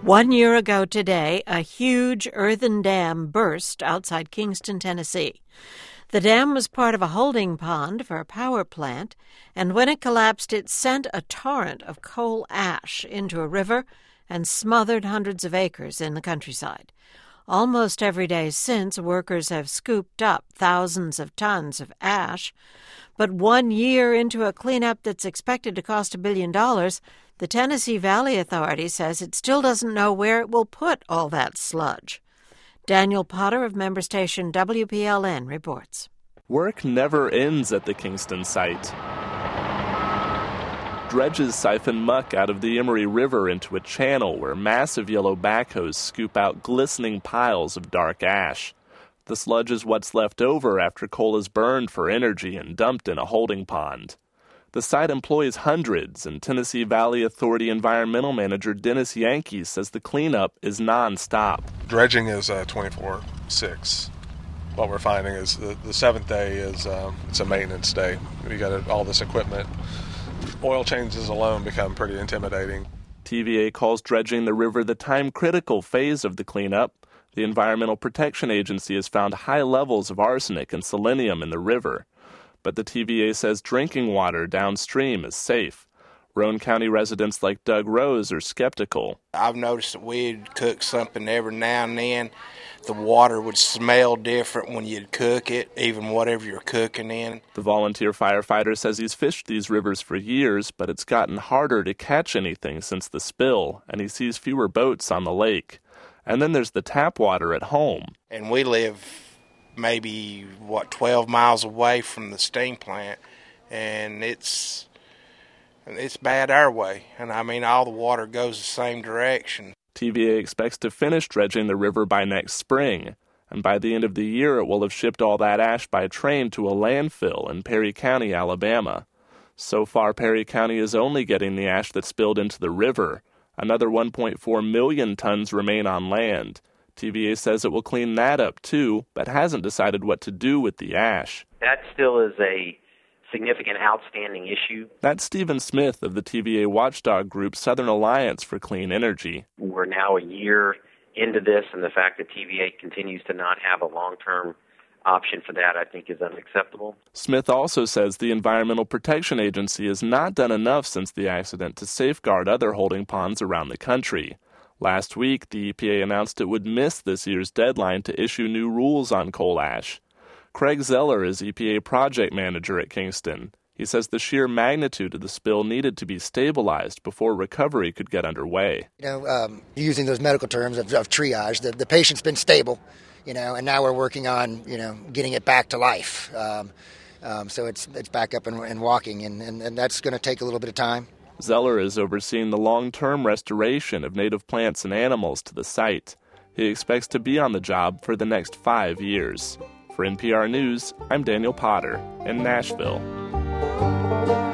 1 year ago today, a huge earthen dam burst outside Kingston, Tennessee. The dam was part of a holding pond for a power plant, and when it collapsed, it sent a torrent of coal ash into a river and smothered hundreds of acres in the countryside. Almost every day since, workers have scooped up thousands of tons of ash. But 1 year into a cleanup that's expected to cost $1 billion, the Tennessee Valley Authority says it still doesn't know where it will put all that sludge. Daniel Potter of member station WPLN reports. Work never ends at the Kingston site. Dredges siphon muck out of the Emory River into a channel where massive yellow backhoes scoop out glistening piles of dark ash. The sludge is what's left over after coal is burned for energy and dumped in a holding pond. The site employs hundreds, and Tennessee Valley Authority Environmental Manager Dennis Yankee says the cleanup is nonstop. Dredging is 24/6. What we're finding is the seventh day is it's a maintenance day. We got all this equipment. Oil changes alone become pretty intimidating. TVA calls dredging the river the time-critical phase of the cleanup. The Environmental Protection Agency has found high levels of arsenic and selenium in the river. But the TVA says drinking water downstream is safe. Roane County residents like Doug Rose are skeptical. I've noticed that we'd cook something every now and then. The water would smell different when you'd cook it, even whatever you're cooking in. The volunteer firefighter says he's fished these rivers for years, but it's gotten harder to catch anything since the spill, and he sees fewer boats on the lake. And then there's the tap water at home. And we live maybe, 12 miles away from the steam plant, and it's bad our way. And I mean, all the water goes the same direction. TVA expects to finish dredging the river by next spring, and by the end of the year it will have shipped all that ash by train to a landfill in Perry County, Alabama. So far, Perry County is only getting the ash that spilled into the river. Another 1.4 million tons remain on land. TVA says it will clean that up too, but hasn't decided what to do with the ash. That still is a significant outstanding issue. That's Stephen Smith of the TVA watchdog group Southern Alliance for Clean Energy. We're now a year into this, and the fact that TVA continues to not have a long-term option for that, I think, is unacceptable. Smith also says the Environmental Protection Agency has not done enough since the accident to safeguard other holding ponds around the country. Last week, the EPA announced it would miss this year's deadline to issue new rules on coal ash. Craig Zeller is EPA project manager at Kingston. He says the sheer magnitude of the spill needed to be stabilized before recovery could get underway. Using those medical terms of triage, the patient's been stable, and now we're working on, getting it back to life. So it's back up and walking, and that's going to take a little bit of time. Zeller is overseeing the long-term restoration of native plants and animals to the site. He expects to be on the job for the next 5 years. For NPR News, I'm Daniel Potter in Nashville.